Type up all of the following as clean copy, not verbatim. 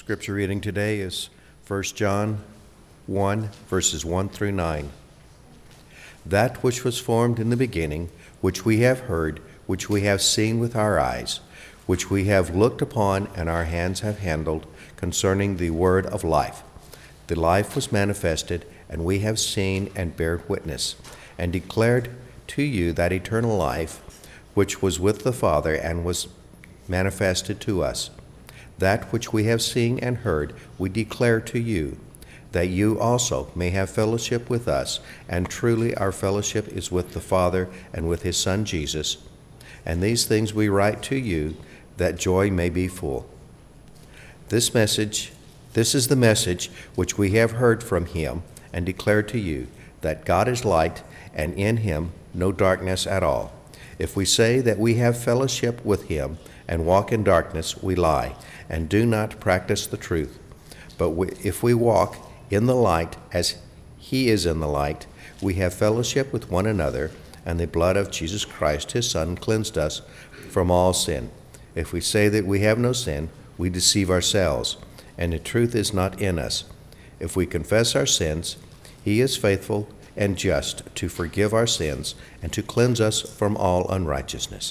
Scripture reading today is 1 John 1, verses 1 through 9. That which was formed in the beginning, which we have heard, which we have seen with our eyes, which we have looked upon and our hands have handled, concerning the word of life. The life was manifested, and we have seen and bear witness, and declared to you that eternal life, which was with the Father and was manifested to us. That which we have seen and heard we declare to you, that you also may have fellowship with us, and truly our fellowship is with the Father and with his Son Jesus. And these things we write to you, that joy may be full. This is the message which we have heard from him and declare to you, that God is light, and in him no darkness at all. If we say that we have fellowship with him and walk in darkness, we lie, and do not practice the truth. But if we walk in the light as he is in the light, we have fellowship with one another, and the blood of Jesus Christ, his Son, cleansed us from all sin. If we say that we have no sin, we deceive ourselves, and the truth is not in us. If we confess our sins, he is faithful and just to forgive our sins and to cleanse us from all unrighteousness.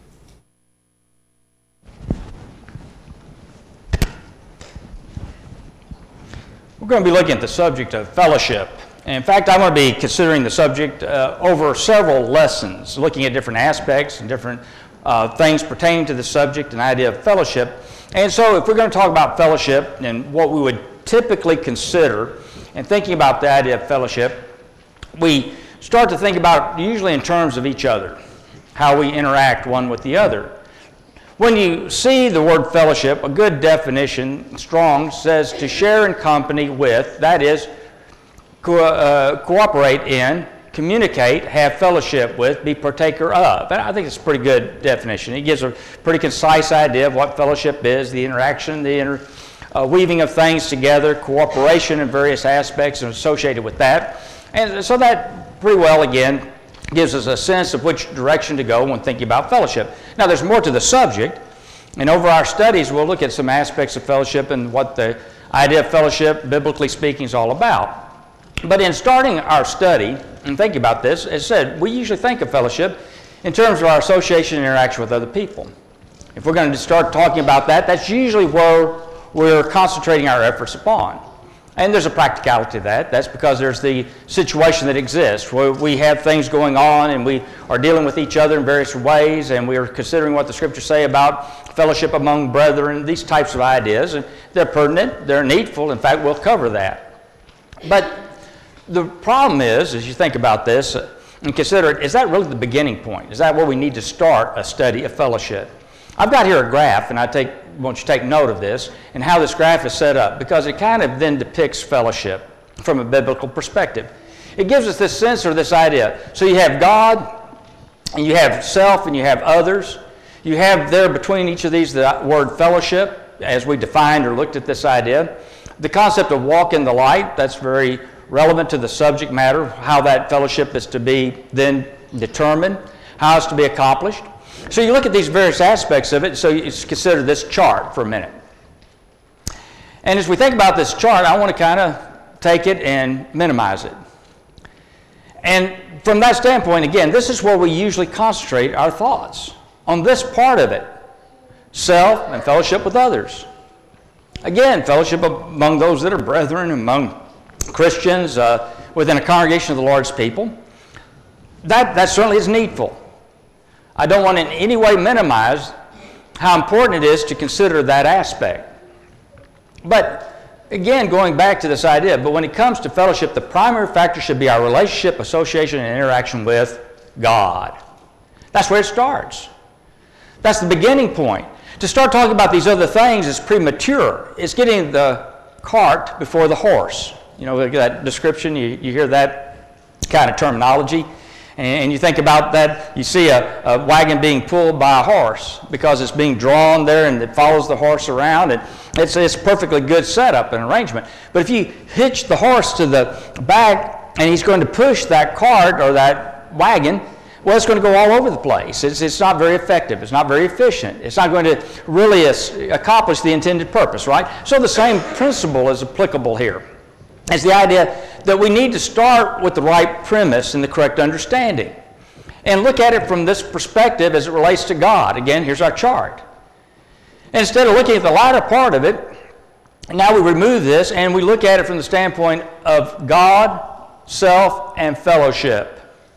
We're going to be looking at the subject of fellowship. And in fact, I'm going to be considering the subject over several lessons, looking at different aspects and different things pertaining to the subject and idea of fellowship. And so if we're going to talk about fellowship and what we would typically consider and thinking about the idea of fellowship, we start to think about it usually in terms of each other, how we interact one with the other. When you see the word fellowship, a good definition, Strong, says to share in company with, that is, cooperate in, communicate, have fellowship with, be partaker of. And I think it's a pretty good definition. It gives a pretty concise idea of what fellowship is, the interaction, the weaving of things together, cooperation in various aspects associated with that. And so that pretty well, again, gives us a sense of which direction to go when thinking about fellowship. Now, there's more to the subject, and over our studies, we'll look at some aspects of fellowship and what the idea of fellowship, biblically speaking, is all about. But in starting our study and thinking about this, as I said, we usually think of fellowship in terms of our association and interaction with other people. If we're going to start talking about that, that's usually where we're concentrating our efforts upon. And there's a practicality to that. That's because there's the situation that exists where we have things going on and we are dealing with each other in various ways, and we are considering what the Scriptures say about fellowship among brethren, these types of ideas. And they're pertinent, they're needful. In fact, we'll cover that. But the problem is, as you think about this and consider it, is that really the beginning point? Is that where we need to start a study of fellowship? I've got here a graph, and I want you to take note of this and how this graph is set up, because it kind of then depicts fellowship from a biblical perspective. It gives us this sense or this idea. So you have God, and you have self, and you have others. You have there between each of these the word fellowship, as we defined or looked at this idea. The concept of walk in the light, that's very relevant to the subject matter, how that fellowship is to be then determined, how it's to be accomplished. So you look at these various aspects of it, so you consider this chart for a minute. And as we think about this chart, I want to kind of take it and minimize it. And from that standpoint, again, this is where we usually concentrate our thoughts, on this part of it, self and fellowship with others. Again, fellowship among those that are brethren, among Christians, within a congregation of the Lord's people. That certainly is needful. I don't want to in any way minimize how important it is to consider that aspect. But again, going back to this idea, but when it comes to fellowship, the primary factor should be our relationship, association, and interaction with God. That's where it starts. That's the beginning point. To start talking about these other things is premature. It's getting the cart before the horse. You know, that description, you hear that kind of terminology. And you think about that, you see a wagon being pulled by a horse because it's being drawn there and it follows the horse around. And it's a perfectly good setup and arrangement. But if you hitch the horse to the back and he's going to push that cart or that wagon, Well, it's going to go all over the place. It's not very effective. It's not very efficient. It's not going to really accomplish the intended purpose, right? So the same principle is applicable here. It's the idea that we need to start with the right premise and the correct understanding and look at it from this perspective as it relates to God. Again, here's our chart. And instead of looking at the latter part of it, now we remove this and we look at it from the standpoint of God, self, and fellowship.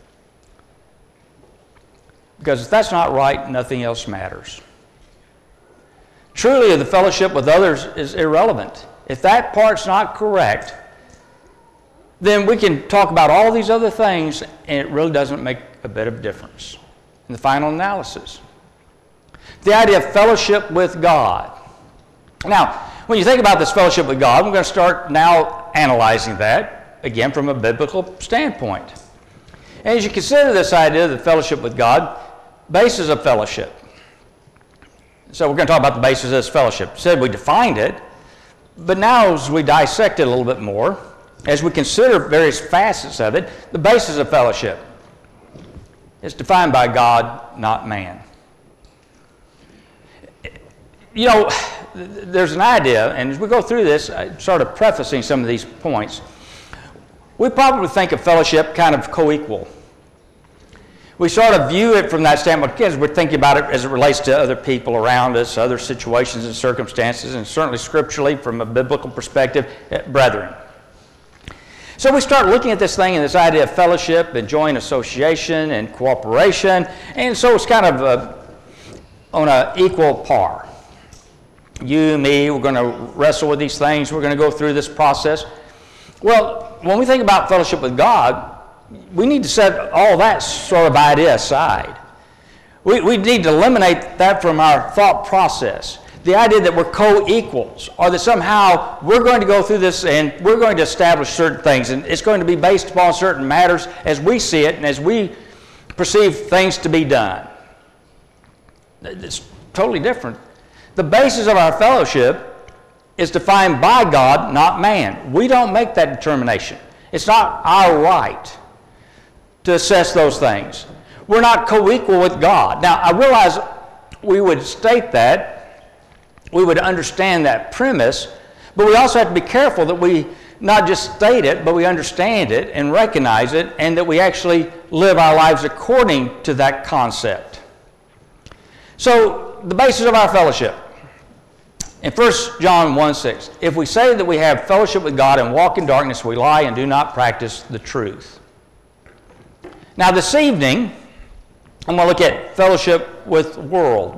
Because if that's not right, nothing else matters. Truly, the fellowship with others is irrelevant. If that part's not correct, then we can talk about all these other things, and it really doesn't make a bit of difference in the final analysis. The idea of fellowship with God. Now, when you think about this fellowship with God, we're going to start now analyzing that, again, from a biblical standpoint. And as you consider this idea of the fellowship with God, basis of fellowship. So we're going to talk about the basis of this fellowship. Said we defined it, but now as we dissect it a little bit more, as we consider various facets of it, the basis of fellowship is defined by God, not man. You know, there's an idea, and as we go through this, I started prefacing some of these points. We probably think of fellowship kind of co-equal. We sort of view it from that standpoint, because we're thinking about it as it relates to other people around us, other situations and circumstances, and certainly scripturally from a biblical perspective, brethren. So we start looking at this thing and this idea of fellowship and joint association and cooperation, and so it's kind of on an equal par. You, me, we're going to wrestle with these things, we're going to go through this process. Well, when we think about fellowship with God, we need to set all that sort of idea aside. We need to eliminate that from our thought process. The idea that we're co-equals, or that somehow we're going to go through this and we're going to establish certain things, and it's going to be based upon certain matters as we see it and as we perceive things to be done. It's totally different. The basis of our fellowship is defined by God, not man. We don't make that determination. It's not our right to assess those things. We're not co-equal with God. Now, I realize we would state that, we would understand that premise, but we also have to be careful that we not just state it, but we understand it and recognize it, and that we actually live our lives according to that concept. So, the basis of our fellowship. In 1 John 1:6, if we say that we have fellowship with God and walk in darkness, we lie and do not practice the truth. Now this evening, I'm going to look at fellowship with the world.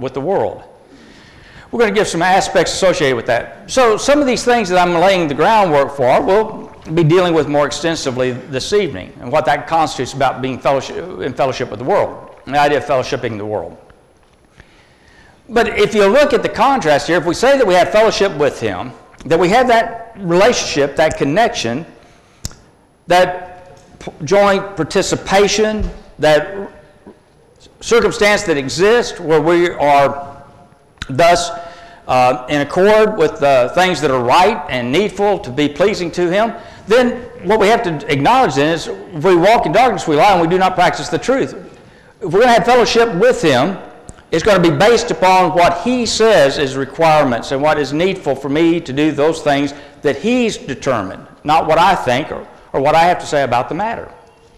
We're going to give some aspects associated with that. So some of these things that I'm laying the groundwork for, we'll be dealing with more extensively this evening, and what that constitutes about being in fellowship with the world, and the idea of fellowshipping the world. But if you look at the contrast here, if we say that we have fellowship with Him, that we have that relationship, that connection, that joint participation, that circumstance that exists where we are thus in accord with the things that are right and needful to be pleasing to Him, then what we have to acknowledge then is if we walk in darkness, we lie and we do not practice the truth. If we're going to have fellowship with Him, it's going to be based upon what He says is requirements and what is needful for me to do those things that He's determined, not what I think or what I have to say about the matter.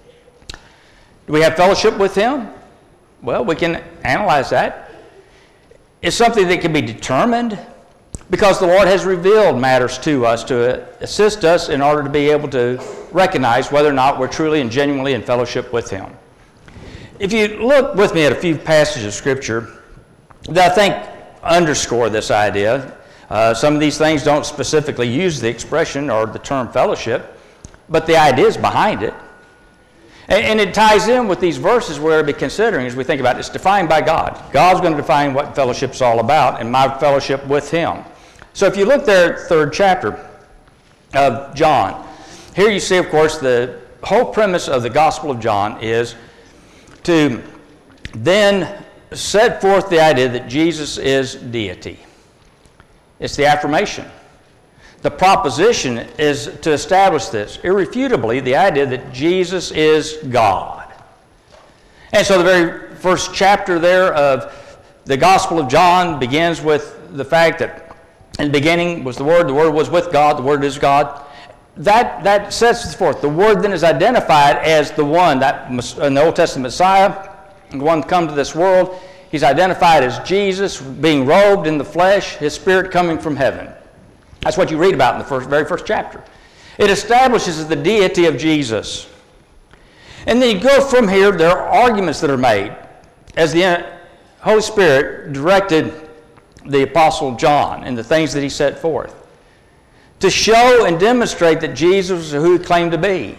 Do we have fellowship with Him? Well, we can analyze that. It's something that can be determined because the Lord has revealed matters to us to assist us in order to be able to recognize whether or not we're truly and genuinely in fellowship with Him. If you look with me at a few passages of Scripture that I think underscore this idea, some of these things don't specifically use the expression or the term fellowship, but the idea is behind it. And it ties in with these verses we're going to be considering as we think about it. It's defined by God. God's going to define what fellowship's all about and my fellowship with Him. So if you look there at the 3rd chapter of John, here you see, of course, the whole premise of the Gospel of John is to then set forth the idea that Jesus is deity. It's the affirmation. The proposition is to establish this irrefutably, the idea that Jesus is God. And so the very first chapter there of the Gospel of John begins with the fact that in the beginning was the Word was with God, the Word is God. That sets forth. The Word then is identified as the one, that in the Old Testament Messiah, the one come to this world. He's identified as Jesus, being robed in the flesh, His Spirit coming from heaven. That's what you read about in the very first chapter. It establishes the deity of Jesus. And then you go from here, there are arguments that are made as the Holy Spirit directed the Apostle John and the things that he set forth to show and demonstrate that Jesus is who He claimed to be.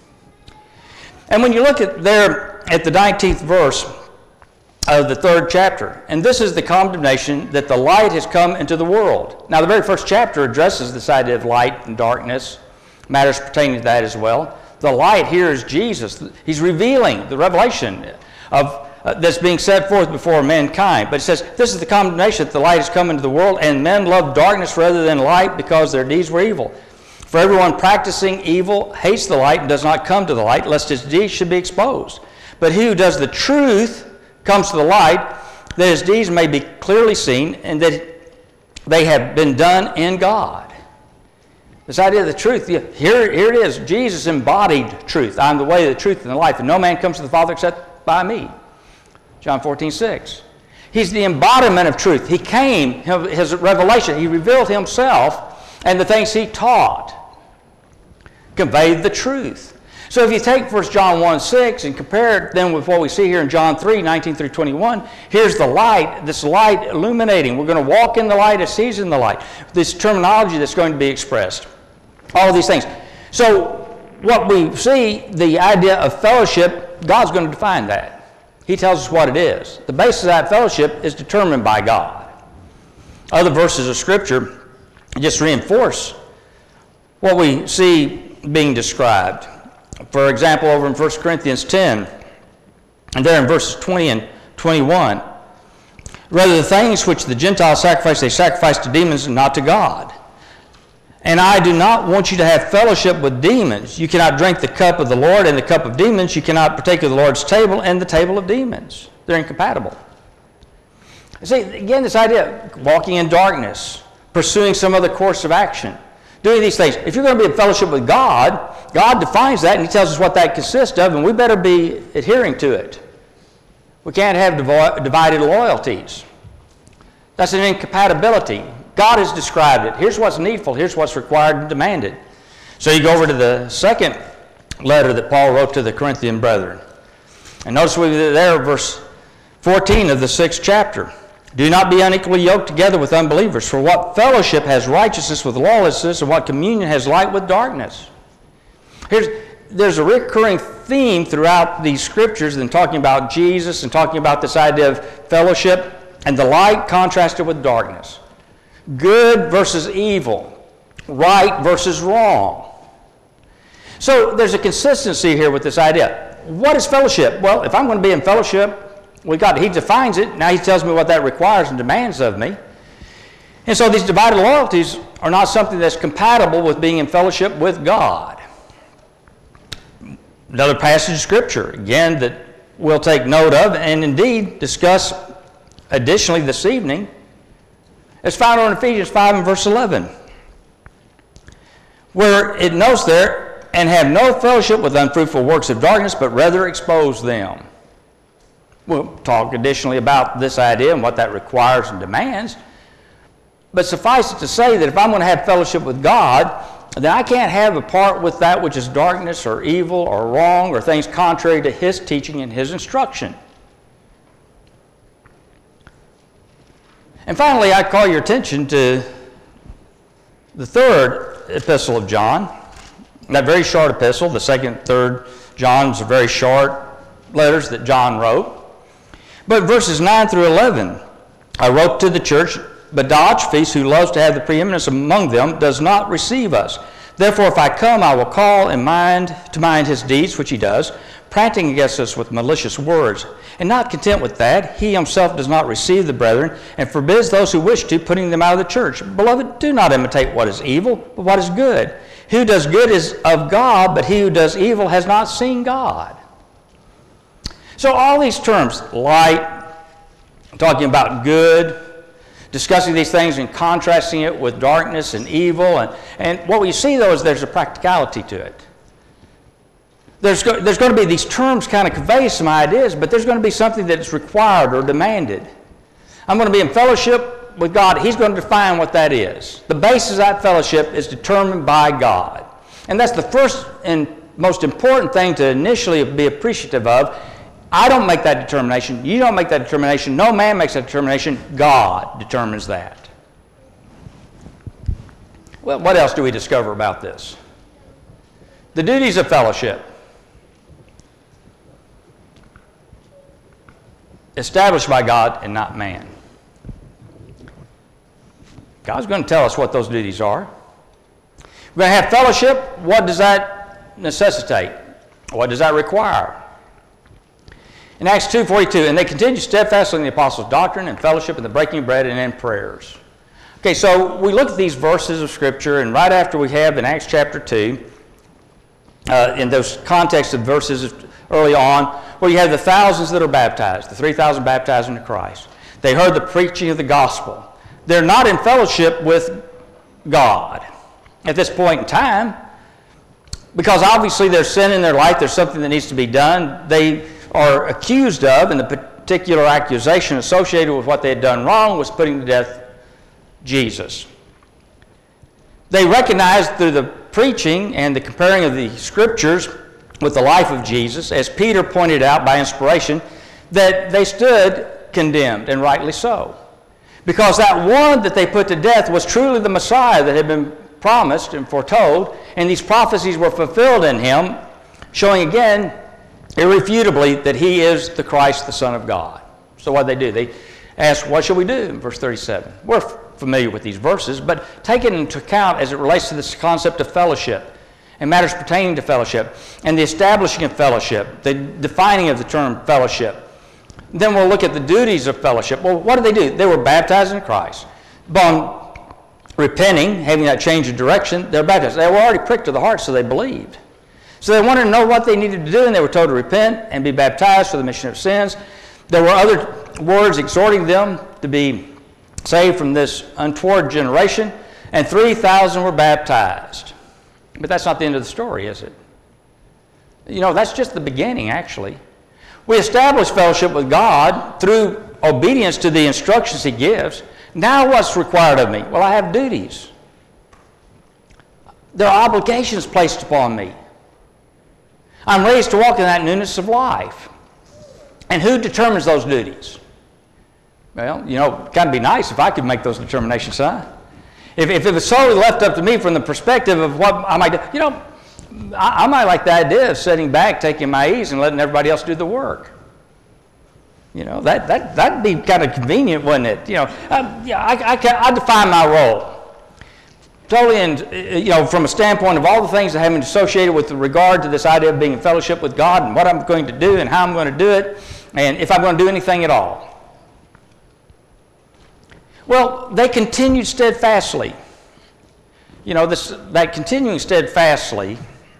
And when you look at there at the 19th verse of the 3rd chapter, and this is the condemnation that the light has come into the world. Now the very first chapter addresses this idea of light and darkness, matters pertaining to that as well. The light here is Jesus. He's revealing the revelation of that's being set forth before mankind. But it says, this is the condemnation that the light has come into the world, and men love darkness rather than light because their deeds were evil. For everyone practicing evil hates the light and does not come to the light, lest his deeds should be exposed. But he who does the truth comes to the light, that his deeds may be clearly seen, and that they have been done in God. This idea of the truth, here it is. Jesus embodied truth. I am the way, the truth, and the life, and no man comes to the Father except by me. John 14:6. He's the embodiment of truth. He came, his revelation, He revealed Himself, and the things He taught conveyed the truth. So if you take 1 John 1:6 and compare it then with what we see here in John 3:19 through 21, here's the light, this light illuminating. We're going to walk in the light as He's in the light. This terminology that's going to be expressed. All of these things. So what we see, the idea of fellowship, God's going to define that. He tells us what it is. The basis of that fellowship is determined by God. Other verses of Scripture just reinforce what we see being described. For example, over in 1 Corinthians 10, and there in verses 20 and 21, rather the things which the Gentiles sacrifice, they sacrifice to demons and not to God. And I do not want you to have fellowship with demons. You cannot drink the cup of the Lord and the cup of demons. You cannot partake of the Lord's table and the table of demons. They're incompatible. See, again, this idea of walking in darkness, pursuing some other course of action, doing these things. If you're going to be in fellowship with God, God defines that and He tells us what that consists of, and we better be adhering to it. We can't have divided loyalties. That's an incompatibility. God has described it. Here's what's needful. Here's what's required and demanded. So you go over to the second letter that Paul wrote to the Corinthian brethren. And notice we there, verse 14 of the 6th chapter. Do not be unequally yoked together with unbelievers. For what fellowship has righteousness with lawlessness, and what communion has light with darkness? There's a recurring theme throughout these scriptures in talking about Jesus and talking about this idea of fellowship and the light contrasted with darkness. Good versus evil, right versus wrong. So there's a consistency here with this idea. What is fellowship? Well, if I'm going to be in fellowship, He defines it. Now He tells me what that requires and demands of me. And so these divided loyalties are not something that's compatible with being in fellowship with God. Another passage of Scripture, again, that we'll take note of and indeed discuss additionally this evening, it's found on Ephesians 5 and verse 11, where it notes there, and have no fellowship with unfruitful works of darkness, but rather expose them. We'll talk additionally about this idea and what that requires and demands, but suffice it to say that if I'm going to have fellowship with God, then I can't have a part with that which is darkness or evil or wrong or things contrary to His teaching and His instruction. And finally, I call your attention to the 3rd epistle of John, that very short epistle. The 2nd, 3rd John's are very short letters that John wrote. But verses 9 through 11, I wrote to the church, but Diotrephes, who loves to have the preeminence among them, does not receive us. Therefore, if I come, I will call to mind his deeds, which he does, prating against us with malicious words. And not content with that, he himself does not receive the brethren, and forbids those who wish to, putting them out of the church. Beloved, do not imitate what is evil, but what is good. He who does good is of God, but he who does evil has not seen God. So all these terms, light, talking about good, discussing these things and contrasting it with darkness and evil. And what we see, though, is there's a practicality to it. There's going to be these terms kind of convey some ideas, but there's going to be something that's required or demanded. I'm going to be in fellowship with God. He's going to define what that is. The basis of that fellowship is determined by God. And that's the first and most important thing to initially be appreciative of. I don't make that determination. You don't make that determination. No man makes that determination. God determines that. Well, what else do we discover about this? The duties of fellowship. Established by God and not man. God's going to tell us what those duties are. We're going to have fellowship. What does that necessitate? What does that require? In Acts 2:42, and they continued steadfastly in the apostles' doctrine and fellowship and the breaking of bread and in prayers. Okay, so we look at these verses of Scripture, and right after we have in Acts chapter 2, in those contexts of verses early on, where you have the thousands that are baptized, the 3,000 baptized into Christ. They heard the preaching of the gospel. They're not in fellowship with God at this point in time, because obviously there's sin in their life, there's something that needs to be done. They are accused of, and the particular accusation associated with what they had done wrong was putting to death Jesus. They recognized through the preaching and the comparing of the Scriptures with the life of Jesus, as Peter pointed out by inspiration, that they stood condemned, and rightly so. Because that one that they put to death was truly the Messiah that had been promised and foretold, and these prophecies were fulfilled in him, showing again, irrefutably, that he is the Christ, the Son of God. So what did they do? They asked, what shall we do? In verse 37. We're familiar with these verses, but take it into account as it relates to this concept of fellowship and matters pertaining to fellowship and the establishing of fellowship, the defining of the term fellowship. Then we'll look at the duties of fellowship. Well, what did they do? They were baptized in Christ. Upon repenting, having that change of direction, they were baptized. They were already pricked to the heart, so they believed. So they wanted to know what they needed to do, and they were told to repent and be baptized for the remission of sins. There were other words exhorting them to be saved from this untoward generation, and 3,000 were baptized. But that's not the end of the story, is it? You know, that's just the beginning, actually. We establish fellowship with God through obedience to the instructions He gives. Now what's required of me? Well, I have duties. There are obligations placed upon me. I'm raised to walk in that newness of life. And who determines those duties? Well, you know, it'd kind of be nice if I could make those determinations, huh? If it was solely left up to me from the perspective of what I might do, you know, I might like the idea of sitting back, taking my ease, and letting everybody else do the work. You know, that'd be kind of convenient, wouldn't it? You know, I define my role totally, and you know, from a standpoint of all the things that have been associated with regard to this idea of being in fellowship with God and what I'm going to do and how I'm going to do it, and if I'm going to do anything at all. Well, they continued steadfastly. You know, that continuing steadfastly,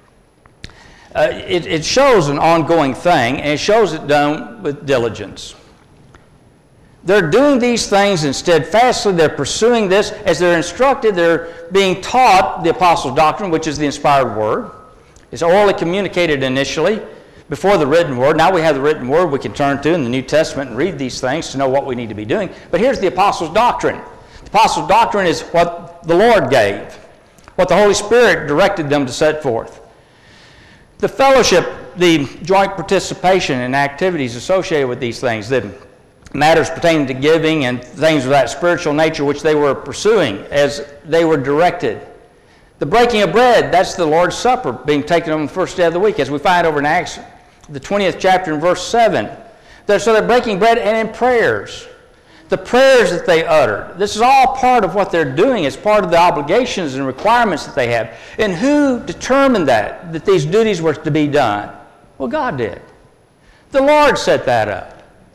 it shows an ongoing thing, and it shows it done with diligence. They're doing these things and steadfastly, they're pursuing this. As they're instructed, they're being taught the apostles' doctrine, which is the inspired word. It's orally communicated initially before the written word. Now we have the written word we can turn to in the New Testament and read these things to know what we need to be doing. But here's the apostles' doctrine. The apostles' doctrine is what the Lord gave, what the Holy Spirit directed them to set forth. The fellowship, the joint participation in activities associated with these things, the matters pertaining to giving and things of that spiritual nature which they were pursuing as they were directed. The breaking of bread, that's the Lord's Supper being taken on the first day of the week, as we find over in Acts, the 20th chapter and verse 7. So they're breaking bread and in prayers. The prayers that they uttered. This is all part of what they're doing. It's part of the obligations and requirements that they have. And who determined that these duties were to be done? Well, God did. The Lord set that up.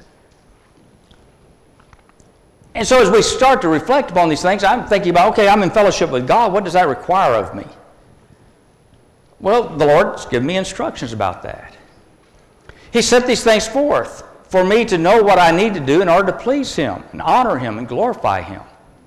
And so as we start to reflect upon these things, I'm thinking about, okay, I'm in fellowship with God. What does that require of me? Well, the Lord's given me instructions about that. He set these things forth for me to know what I need to do in order to please Him and honor Him and glorify Him.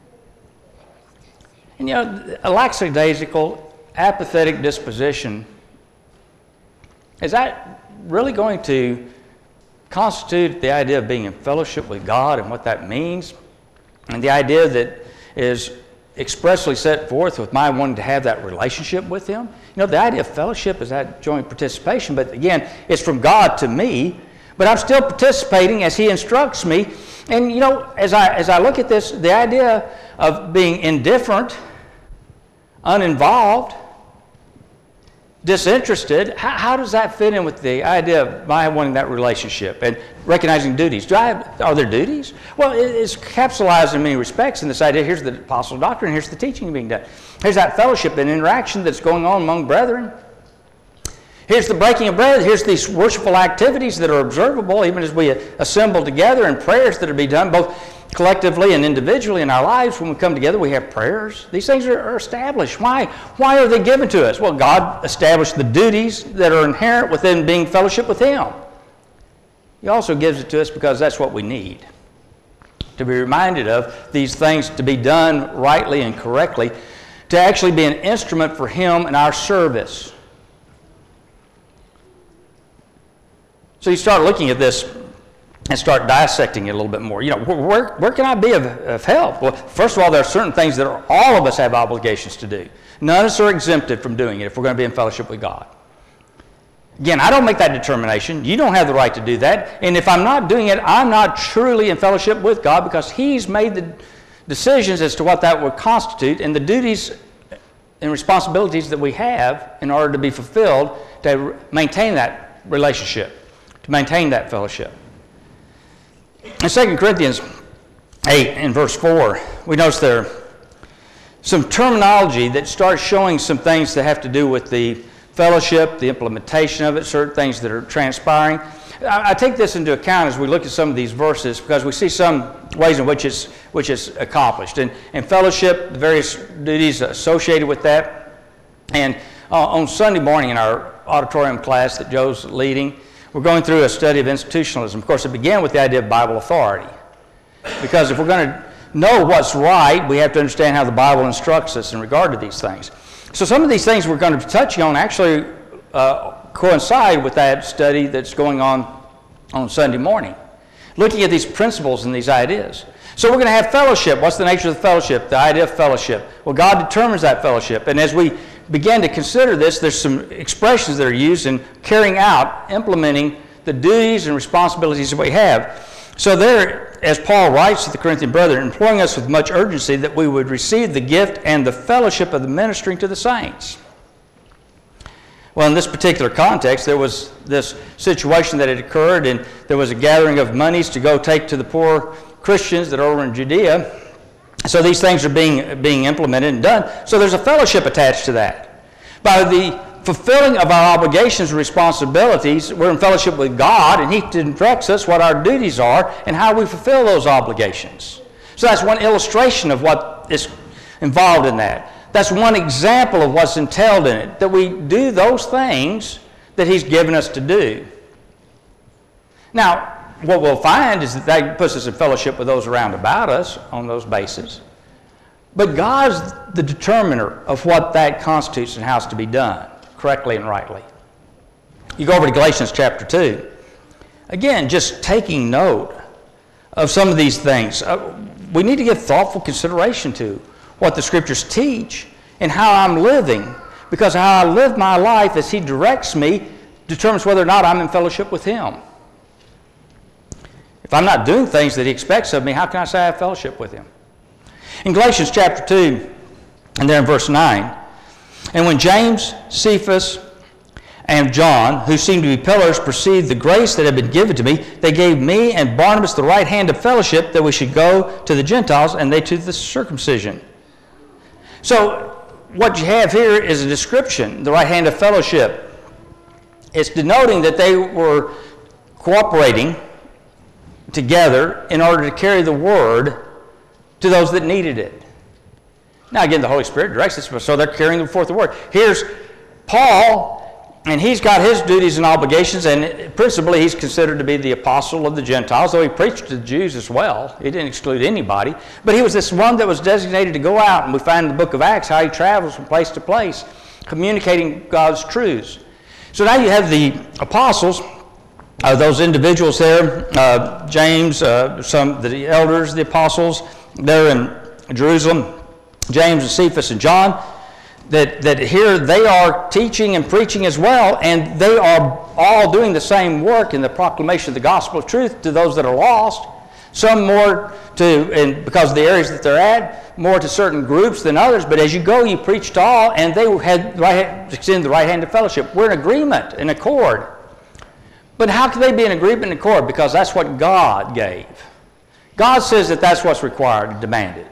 And a lackadaisical, apathetic disposition, is that really going to constitute the idea of being in fellowship with God and what that means? And the idea that is expressly set forth with my wanting to have that relationship with Him? The idea of fellowship is that joint participation, but again, it's from God to me, but I'm still participating as He instructs me. And as I look at this, the idea of being indifferent, uninvolved, disinterested, how does that fit in with the idea of my wanting that relationship and recognizing duties? Are there duties? Well, it's capsulized in many respects in this idea. Here's the apostle doctrine, here's the teaching being done. Here's that fellowship and interaction that's going on among brethren. Here's the breaking of bread. Here's these worshipful activities that are observable even as we assemble together, and prayers that are being done both collectively and individually in our lives. When we come together, we have prayers. These things are established. Why? Why are they given to us? Well, God established the duties that are inherent within being fellowship with Him. He also gives it to us because that's what we need. To be reminded of these things, to be done rightly and correctly, to actually be an instrument for Him in our service. So you start looking at this and start dissecting it a little bit more. Where can I be of help? Well, first of all, there are certain things that all of us have obligations to do. None of us are exempted from doing it if we're going to be in fellowship with God. Again, I don't make that determination. You don't have the right to do that. And if I'm not doing it, I'm not truly in fellowship with God, because He's made the decisions as to what that would constitute and the duties and responsibilities that we have in order to be fulfilled to maintain that relationship, to maintain that fellowship. In 2 Corinthians 8 and verse 4, we notice there some terminology that starts showing some things that have to do with the fellowship, the implementation of it, certain things that are transpiring. I take this into account as we look at some of these verses, because we see some ways in which it's accomplished. And fellowship, the various duties associated with that. And on Sunday morning in our auditorium class that Joe's leading, we're going through a study of institutionalism. Of course, it began with the idea of Bible authority. Because if we're going to know what's right, we have to understand how the Bible instructs us in regard to these things. So some of these things we're going to be touching on actually coincide with that study that's going on Sunday morning, looking at these principles and these ideas. So we're going to have fellowship. What's the nature of the fellowship? The idea of fellowship. Well, God determines that fellowship. And as we begin to consider this, there's some expressions that are used in carrying out, implementing the duties and responsibilities that we have. So there, as Paul writes to the Corinthian brethren, imploring us with much urgency that we would receive the gift and the fellowship of the ministering to the saints. Well, in this particular context, there was this situation that had occurred, and there was a gathering of monies to go take to the poor Christians that are over in Judea. So these things are being implemented and done. So there's a fellowship attached to that. By the fulfilling of our obligations and responsibilities, we're in fellowship with God, and He directs us what our duties are and how we fulfill those obligations. So that's one illustration of what is involved in that. That's one example of what's entailed in it, that we do those things that He's given us to do. Now, what we'll find is that puts us in fellowship with those around about us on those bases. But God's the determiner of what that constitutes and how it's to be done correctly and rightly. You go over to Galatians chapter 2. Again, just taking note of some of these things. We need to give thoughtful consideration to what the Scriptures teach and how I'm living, because how I live my life as He directs me determines whether or not I'm in fellowship with Him. If I'm not doing things that He expects of me, how can I say I have fellowship with Him? In Galatians chapter 2, and there in verse 9, and when James, Cephas, and John, who seemed to be pillars, perceived the grace that had been given to me, they gave me and Barnabas the right hand of fellowship, that we should go to the Gentiles, and they to the circumcision. So what you have here is a description, the right hand of fellowship. It's denoting that they were cooperating together in order to carry the word to those that needed it. Now again, the Holy Spirit directs us, so they're carrying forth the word. Here's Paul And he's got his duties and obligations, and principally he's considered to be the apostle of the Gentiles, though he preached to the Jews as well. He didn't exclude anybody. But he was this one that was designated to go out, and we find in the book of Acts how he travels from place to place, communicating God's truths. So now you have the apostles, those individuals there, James, some the elders, the apostles, there in Jerusalem, James and Cephas and John, that here they are teaching and preaching as well, and they are all doing the same work in the proclamation of the gospel of truth to those that are lost. Some more to, and because of the areas that they're at, more to certain groups than others. But as you go, you preach to all, and they had extend the right hand of fellowship. We're in agreement, in accord. But how can they be in agreement and accord? Because that's what God gave. God says that that's what's required and demanded.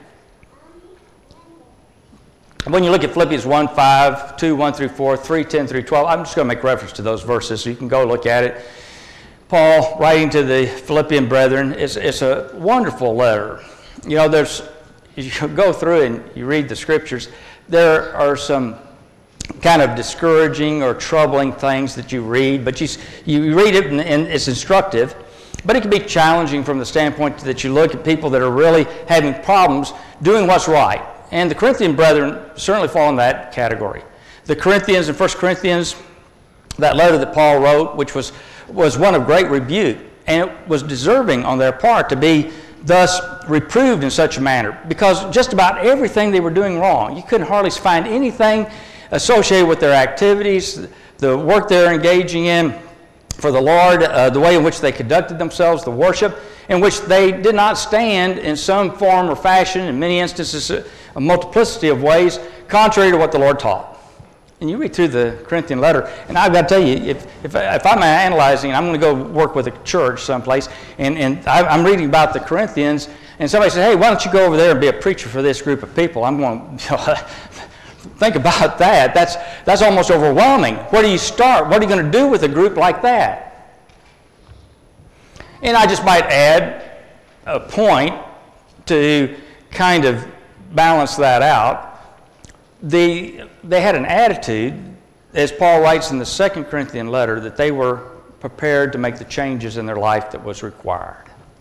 When you look at Philippians 1:5, 2:1-4, 3:10-12, I'm just going to make reference to those verses so you can go look at it. Paul, writing to the Philippian brethren, it's a wonderful letter. You know, you go through and you read the scriptures, there are some kind of discouraging or troubling things that you read, but you read it and it's instructive, but it can be challenging from the standpoint that you look at people that are really having problems doing what's right. And the Corinthian brethren certainly fall in that category. The Corinthians in 1 Corinthians, that letter that Paul wrote, which was one of great rebuke, and it was deserving on their part to be thus reproved in such a manner, because just about everything they were doing wrong. You couldn't hardly find anything associated with their activities, the work they're engaging in for the Lord, the way in which they conducted themselves, the worship, in which they did not stand in some form or fashion, in many instances a multiplicity of ways, contrary to what the Lord taught. And you read through the Corinthian letter, and I've got to tell you, if I'm analyzing, I'm going to go work with a church someplace, and I'm reading about the Corinthians, and somebody says, hey, why don't you go over there and be a preacher for this group of people? I'm going, think about that. That's almost overwhelming. Where do you start? What are you going to do with a group like that? And I just might add a point to kind of balance that out. They had an attitude, as Paul writes in the 2 Corinthian letter, that they were prepared to make the changes in their life that was required.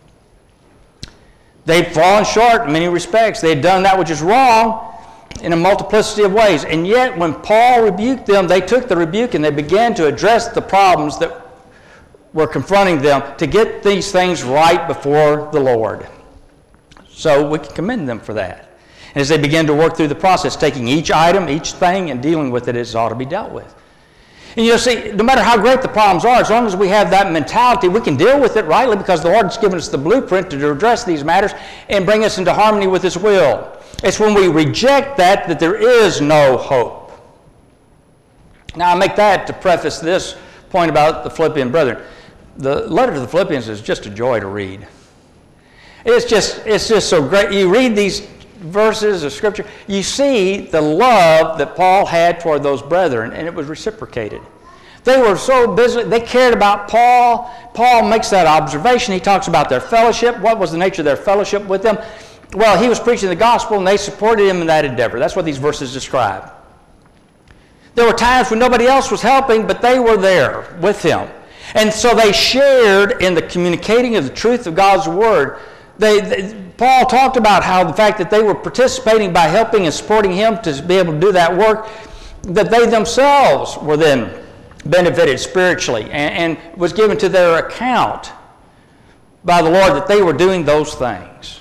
They'd fallen short in many respects. They had done that which is wrong in a multiplicity of ways. And yet, when Paul rebuked them, they took the rebuke and they began to address the problems that were confronting them to get these things right before the Lord. So we can commend them for that. And as they begin to work through the process, taking each item, each thing, and dealing with it as it ought to be dealt with. And you see, no matter how great the problems are, as long as we have that mentality, we can deal with it rightly because the Lord's given us the blueprint to address these matters and bring us into harmony with His will. It's when we reject that there is no hope. Now, I make that to preface this point about the Philippian brethren. The letter to the Philippians is just a joy to read. It's just so great. You read these verses of Scripture, you see the love that Paul had toward those brethren, and it was reciprocated. They were so busy, they cared about Paul. Paul makes that observation. He talks about their fellowship. What was the nature of their fellowship with them? Well, he was preaching the gospel, and they supported him in that endeavor. That's what these verses describe. There were times when nobody else was helping, but they were there with him. And so they shared in the communicating of the truth of God's Word. Paul talked about how the fact that they were participating by helping and supporting him to be able to do that work, that they themselves were then benefited spiritually and was given to their account by the Lord that they were doing those things.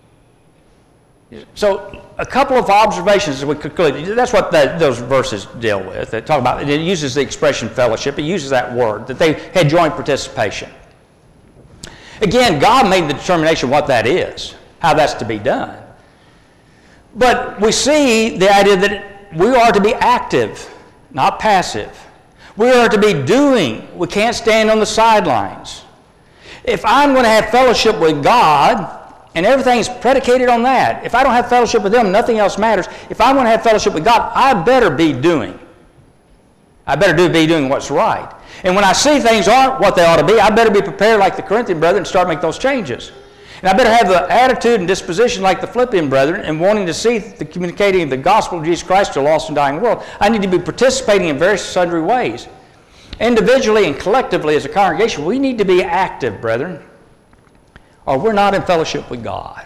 So a couple of observations as we conclude. That's what those verses deal with. They talk about, it uses the expression fellowship. It uses that word, that they had joint participation. Again, God made the determination what that is, how that's to be done. But we see the idea that we are to be active, not passive. We are to be doing. We can't stand on the sidelines. If I'm going to have fellowship with God, and everything's predicated on that, if I don't have fellowship with Him, nothing else matters. If I want to have fellowship with God, I better be doing. I better be doing what's right. And when I see things aren't what they ought to be, I better be prepared like the Corinthian brethren and start making those changes. And I better have the attitude and disposition like the Philippian brethren and wanting to see the communicating of the gospel of Jesus Christ to a lost and dying world. I need to be participating in various sundry ways. Individually and collectively as a congregation, we need to be active, brethren, or we're not in fellowship with God.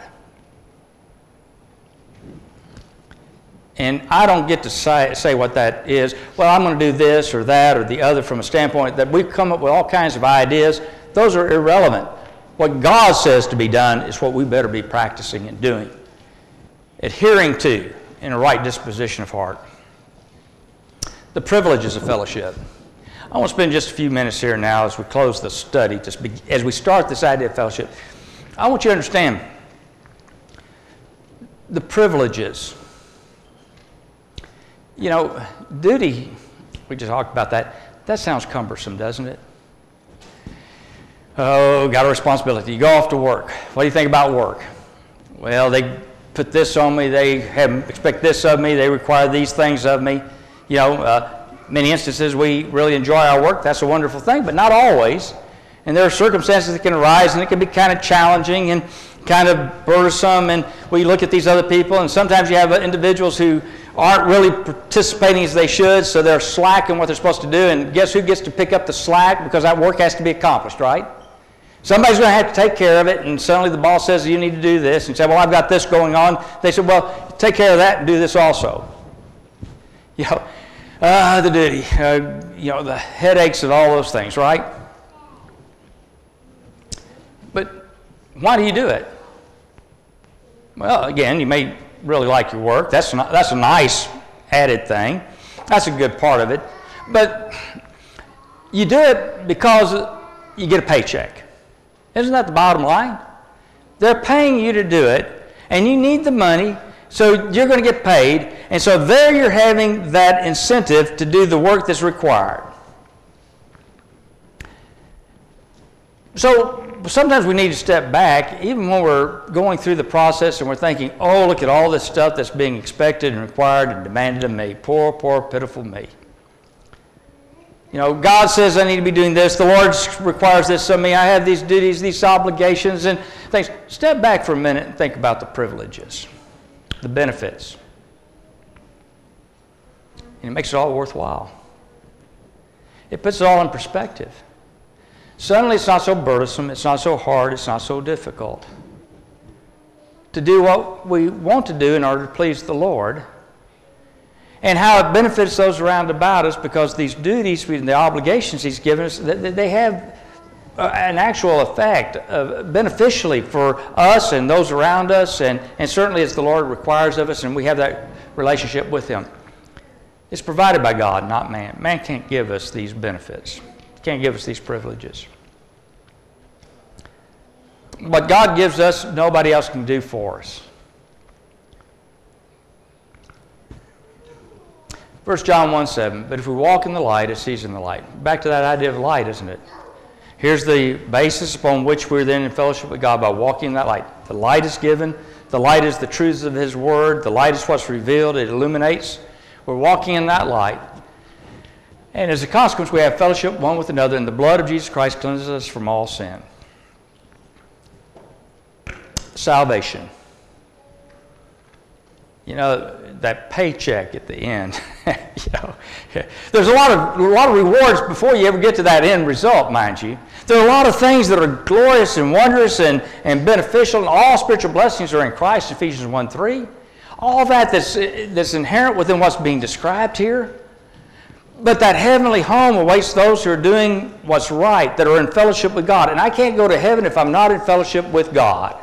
And I don't get to say what that is. Well, I'm going to do this or that or the other from a standpoint that we've come up with all kinds of ideas. Those are irrelevant. What God says to be done is what we better be practicing and doing, adhering to in a right disposition of heart. The privileges of fellowship. I want to spend just a few minutes here now as we close the study, as we start this idea of fellowship. I want you to understand the privileges. You know, duty, we just talked about that. That sounds cumbersome, doesn't it? Oh, got a responsibility. You go off to work. What do you think about work? Well, they put this on me. They expect this of me. They require these things of me. You know, many instances we really enjoy our work. That's a wonderful thing, but not always. And there are circumstances that can arise, and it can be kind of challenging and kind of burdensome. And we look at these other people, and sometimes you have individuals who aren't really participating as they should, so they're slack in what they're supposed to do. And guess who gets to pick up the slack? Because that work has to be accomplished, right? Somebody's going to have to take care of it, and suddenly the boss says, you need to do this. And you say, well, I've got this going on. They said, well, take care of that and do this also. You know, the duty, you know, the headaches and all those things, right? But why do you do it? Well, again, you may really like your work. That's a nice added thing. That's a good part of it. But you do it because you get a paycheck. Isn't that the bottom line? They're paying you to do it, and you need the money, so you're going to get paid. And so there you're having that incentive to do the work that's required. So sometimes we need to step back, even when we're going through the process and we're thinking, oh, look at all this stuff that's being expected and required and demanded of me. Poor, poor, pitiful me. You know, God says I need to be doing this. The Lord requires this of me. I have these duties, these obligations and things. Step back for a minute and think about the privileges, the benefits. And it makes it all worthwhile. It puts it all in perspective. Suddenly it's not so burdensome, it's not so hard, it's not so difficult to do what we want to do in order to please the Lord. And how it benefits those around about us, because these duties and the obligations He's given us, they have an actual effect beneficially for us and those around us, and certainly as the Lord requires of us, and we have that relationship with Him. It's provided by God, not man. Man can't give us these benefits. He can't give us these privileges. What God gives us, nobody else can do for us. 1 John 1:7, but if we walk in the light as He's in the light. Back to that idea of light, isn't it? Here's the basis upon which we're then in fellowship with God, by walking in that light. The light is given. The light is the truths of His Word. The light is what's revealed. It illuminates. We're walking in that light. And as a consequence, we have fellowship one with another, and the blood of Jesus Christ cleanses us from all sin. Salvation. You know, that paycheck at the end, you know, there's a lot of rewards before you ever get to that end result, mind you. There are a lot of things that are glorious and wondrous and beneficial, and all spiritual blessings are in Christ, Ephesians 1:3. All that's inherent within what's being described here. But that heavenly home awaits those who are doing what's right, that are in fellowship with God. And I can't go to heaven if I'm not in fellowship with God.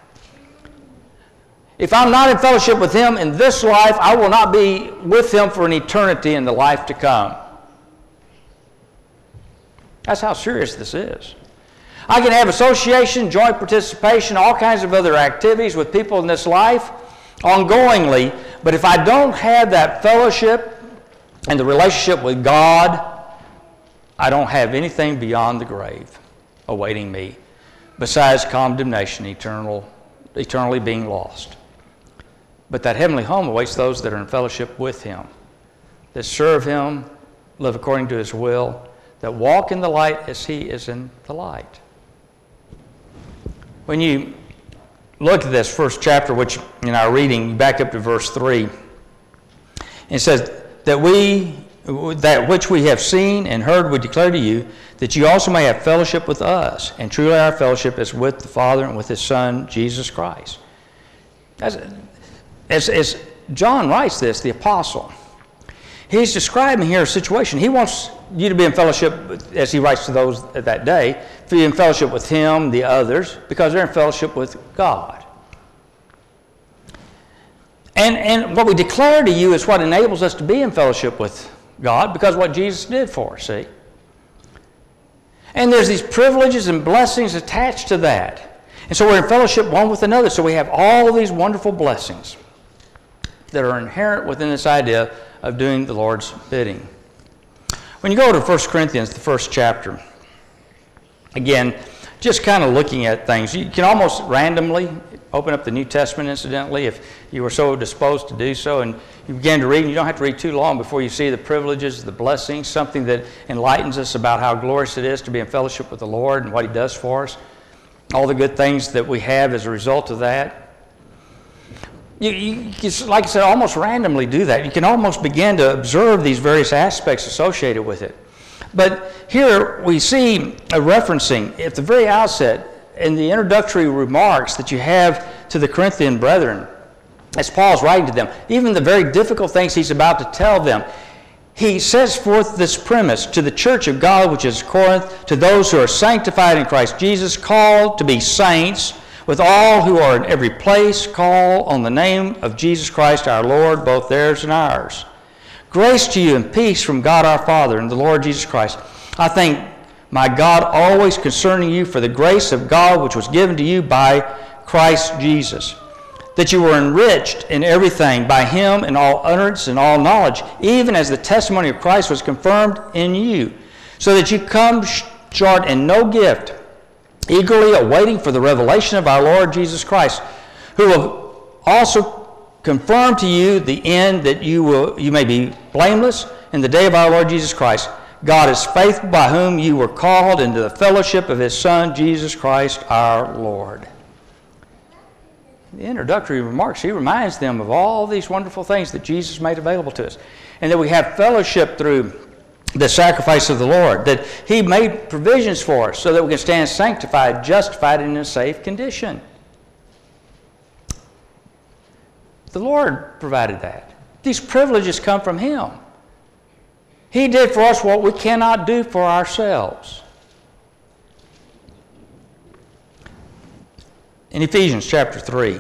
If I'm not in fellowship with Him in this life, I will not be with Him for an eternity in the life to come. That's how serious this is. I can have association, joint participation, all kinds of other activities with people in this life ongoingly, but if I don't have that fellowship and the relationship with God, I don't have anything beyond the grave awaiting me besides condemnation, eternally being lost. But that heavenly home awaits those that are in fellowship with Him, that serve Him, live according to His will, that walk in the light as He is in the light. When you look at this first chapter, which in our reading, back up to verse 3, it says that we that which we have seen and heard we declare to you, that you also may have fellowship with us. And truly our fellowship is with the Father and with His Son, Jesus Christ. As John writes this, the apostle, he's describing here a situation. He wants you to be in fellowship, as he writes to those at that day, to be in fellowship with him, the others, because they're in fellowship with God. And what we declare to you is what enables us to be in fellowship with God, because what Jesus did for us, see? And there's these privileges and blessings attached to that. And so we're in fellowship one with another, so we have all these wonderful blessings that are inherent within this idea of doing the Lord's bidding. When you go to 1 Corinthians, the first chapter, again, just kind of looking at things, you can almost randomly open up the New Testament, incidentally, if you were so disposed to do so, and you begin to read, and you don't have to read too long before you see the privileges, the blessings, something that enlightens us about how glorious it is to be in fellowship with the Lord and what He does for us, all the good things that we have as a result of that. You can, like I said, almost randomly do that. You can almost begin to observe these various aspects associated with it. But here we see a referencing at the very outset in the introductory remarks that you have to the Corinthian brethren, as Paul's writing to them, even the very difficult things he's about to tell them. He sets forth this premise to the church of God, which is Corinth, to those who are sanctified in Christ Jesus, called to be saints, with all who are in every place, call on the name of Jesus Christ our Lord, both theirs and ours. Grace to you and peace from God our Father and the Lord Jesus Christ. I thank my God always concerning you for the grace of God which was given to you by Christ Jesus, that you were enriched in everything by Him in all utterance and all knowledge, even as the testimony of Christ was confirmed in you, so that you come short in no gift, eagerly awaiting for the revelation of our Lord Jesus Christ, who will also confirm to you the end, that you may be blameless in the day of our Lord Jesus Christ. God is faithful, by whom you were called into the fellowship of His Son, Jesus Christ our Lord. In the introductory remarks, he reminds them of all these wonderful things that Jesus made available to us, and that we have fellowship through the sacrifice of the Lord, that He made provisions for us so that we can stand sanctified, justified, and in a safe condition. The Lord provided that. These privileges come from Him. He did for us what we cannot do for ourselves. In Ephesians chapter 3,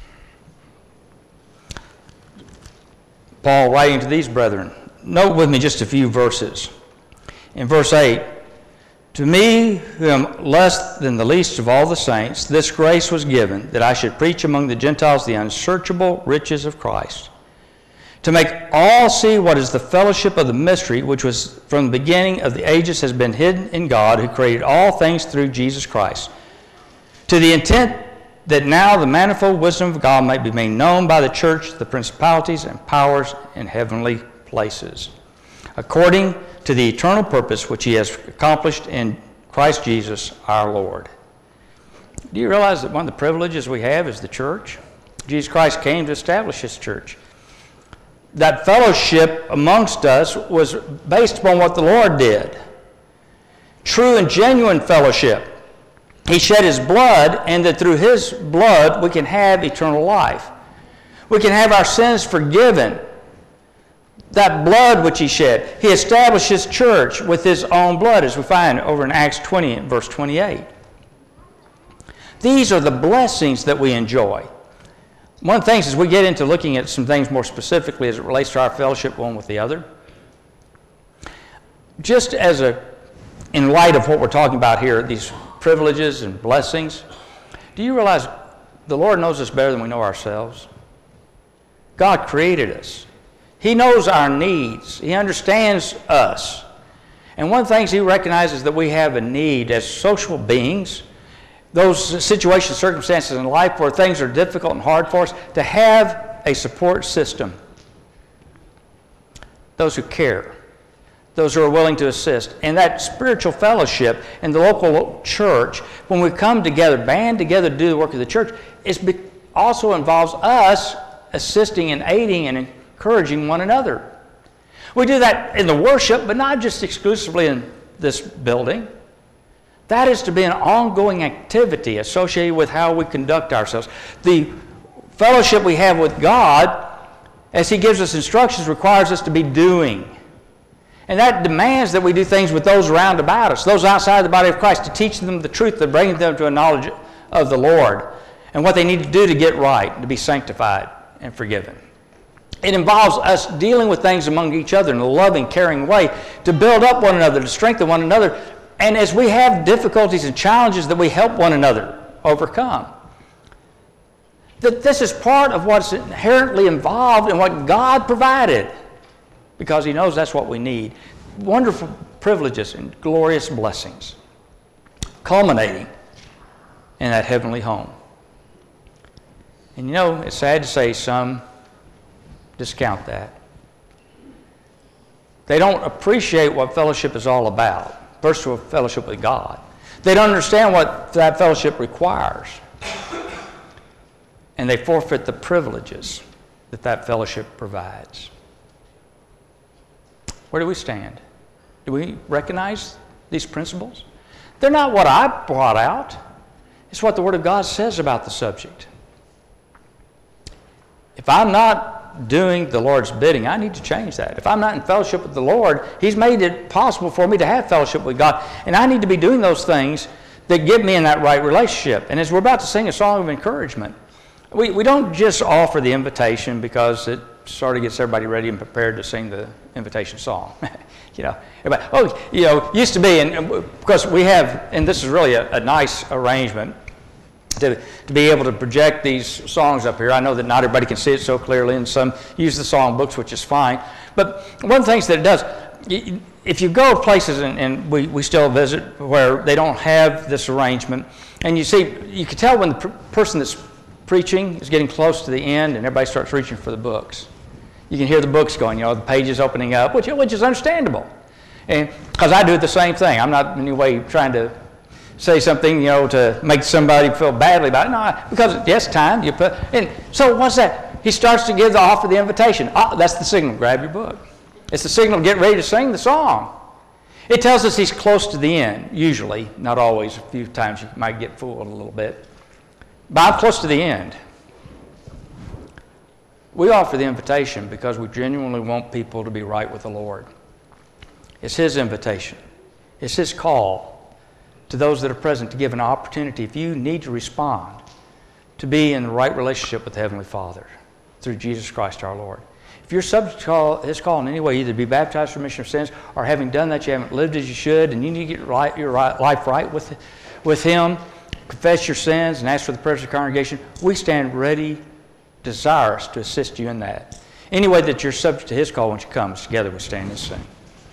Paul writing to these brethren, note with me just a few verses. In verse 8, to me, who am less than the least of all the saints, this grace was given, that I should preach among the Gentiles the unsearchable riches of Christ, to make all see what is the fellowship of the mystery, which was from the beginning of the ages has been hidden in God, who created all things through Jesus Christ, to the intent that now the manifold wisdom of God might be made known by the church, the principalities and powers in heavenly places, according to the eternal purpose which He has accomplished in Christ Jesus our Lord. Do you realize that one of the privileges we have is the church? Jesus Christ came to establish His church. That fellowship amongst us was based upon what the Lord did. True and genuine fellowship. He shed His blood, and that through His blood we can have eternal life. We can have our sins forgiven. That blood which He shed, He established His church with His own blood, as we find over in Acts 20 and verse 28. These are the blessings that we enjoy. One of the things as we get into looking at some things more specifically as it relates to our fellowship one with the other, just in light of what we're talking about here, these privileges and blessings, do you realize the Lord knows us better than we know ourselves? God created us. He knows our needs. He understands us. And one of the things He recognizes that we have a need as social beings, those situations, circumstances in life where things are difficult and hard for us, to have a support system. Those who care. Those who are willing to assist. And that spiritual fellowship in the local church, when we come together, band together to do the work of the church, also involves us assisting and aiding and encouraging one another. We do that in the worship, but not just exclusively in this building. That is to be an ongoing activity associated with how we conduct ourselves. The fellowship we have with God, as He gives us instructions, requires us to be doing. And that demands that we do things with those around about us, those outside the body of Christ, to teach them the truth, to bring them to a knowledge of the Lord and what they need to do to get right, to be sanctified and forgiven. It involves us dealing with things among each other in a loving, caring way to build up one another, to strengthen one another. And as we have difficulties and challenges, that we help one another overcome. That this is part of what's inherently involved in what God provided, because He knows that's what we need. Wonderful privileges and glorious blessings, culminating in that heavenly home. And you know, it's sad to say some discount that. They don't appreciate what fellowship is all about. First of all, fellowship with God. They don't understand what that fellowship requires. And they forfeit the privileges that that fellowship provides. Where do we stand? Do we recognize these principles? They're not what I brought out. It's what the Word of God says about the subject. If I'm not doing the Lord's bidding, I need to change that. If I'm not in fellowship with the Lord, He's made it possible for me to have fellowship with God. And I need to be doing those things that get me in that right relationship. And as we're about to sing a song of encouragement, we don't just offer the invitation because it sort of gets everybody ready and prepared to sing the invitation song. You know, everybody, used to be, and because we have, and this is really a nice arrangement, to be able to project these songs up here. I know that not everybody can see it so clearly, and some use the song books, which is fine. But one of the things that it does, if you go places, and we still visit where they don't have this arrangement, and you can tell when the person that's preaching is getting close to the end, and everybody starts reaching for the books. You can hear the books going, the pages opening up, which is understandable. And because I do the same thing. I'm not in any way trying to say something, to make somebody feel badly about it. No, because yes, time. And so what's that? He starts to offer the invitation. That's the signal. Grab your book. It's the signal to get ready to sing the song. It tells us he's close to the end, usually. Not always. A few times you might get fooled a little bit. But I'm close to the end. We offer the invitation because we genuinely want people to be right with the Lord. It's His invitation. It's His call to those that are present to give an opportunity, if you need to respond, to be in the right relationship with the Heavenly Father through Jesus Christ our Lord. If you're subject to His call in any way, either to be baptized for remission of sins, or having done that, you haven't lived as you should, and you need to get your life right with Him, confess your sins, and ask for the prayers of the congregation, we stand ready, desirous to assist you in that. Any way that you're subject to His call when you come, together we stand and sing.